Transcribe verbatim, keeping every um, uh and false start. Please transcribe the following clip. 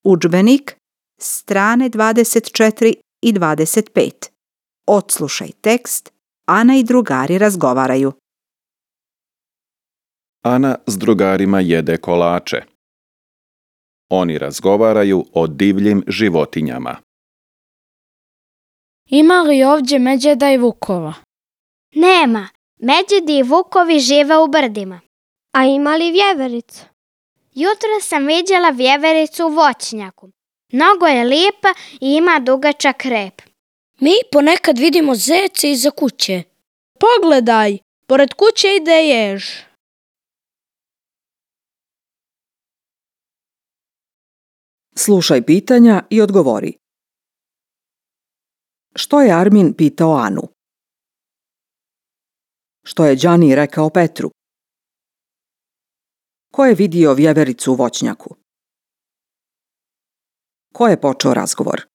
Udžbenik, strane dvadeset četiri i dvadeset pet. Odslušaj tekst. Ana i drugari razgovaraju. Ana s drugarima jede kolače. Oni razgovaraju o divljim životinjama. Ima li ovdje medvjeda i vukova? Nema. Medvjedi i vukovi žive u brdima. A ima li vjevericu? Jutro sam vidjela vjevericu u voćnjaku. Mnogo je lijepa i ima dugačak rep. Mi ponekad vidimo zece iza kuće. Pogledaj, pored kuće ide jež. Slušaj pitanja i odgovori. Što je Armin pitao Anu? Što je Đani rekao Petru? Ko je vidio vjevericu u voćnjaku? Ko je počeo razgovor?